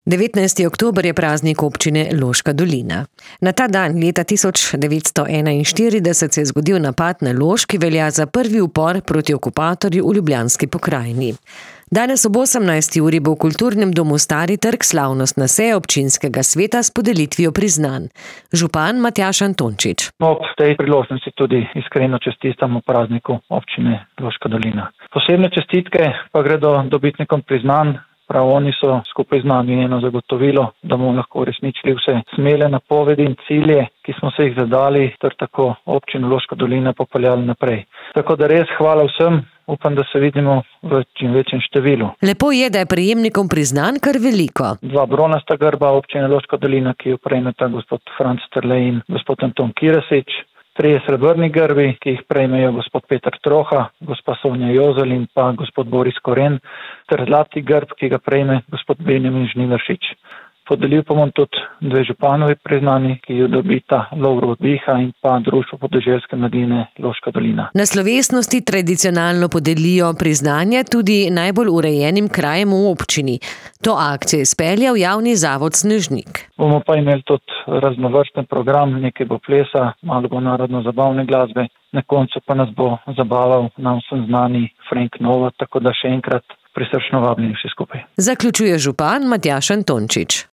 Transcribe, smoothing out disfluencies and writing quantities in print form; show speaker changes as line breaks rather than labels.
19. oktober je praznik občine Loška dolina. Na ta dan leta 1941 se je zgodil napad na Lož, ki velja za prvi upor proti okupatorju v Ljubljanski pokrajini. Danes ob 18. uri bo v Kulturnem domu Stari trg slavnostna seja občinskega sveta s podelitvijo priznanj. Župan Matjaž Antončič.
Ob tej priložnosti tudi iskreno čestitamo prazniku občine Loška dolina. Posebne čestitke pa gredo dobitnikom priznanj. Prav oni so skupaj z nami eno zagotovilo, da bomo lahko uresničili vse smele napovedi in cilje, ki smo se jih zadali, ter tako občino Loška dolina popeljali naprej. Tako da res hvala vsem, upam, da se vidimo v čim večjem številu.
Lepo je, da je prejemnikom priznanj kar veliko.
2 bronasta grba občine Loška dolina, ki jo prejmeta gospod Franc Terlej in gospod Anton Kirasič. 3 srebrni grbi, ki jih prejmejo gospod Peter Troha, gospa Sonja Jozel in pa gospod Boris Koren, ter zlati grb, ki ga prejme gospod Benjamin Žnidaršič. Podelil pa bom tudi 2 županovi priznanji, ki jo dobita Lovro Odbiha in pa Društvo podeželske mladine Loška dolina.
Na slovesnosti tradicionalno podelijo priznanja tudi najbolj urejenim krajem v občini. To akcijo je izpeljal javni zavod Snežnik.
Bomo pa imeli tudi raznovrsten program, nekaj bo plesa, malo bo narodno-zabavne glasbe, na koncu pa nas bo zabaval nam vsem znani Frank Nova, tako da še enkrat prisrčno vabljeni vsi skupaj.
Zaključuje župan Matjaž Antončič.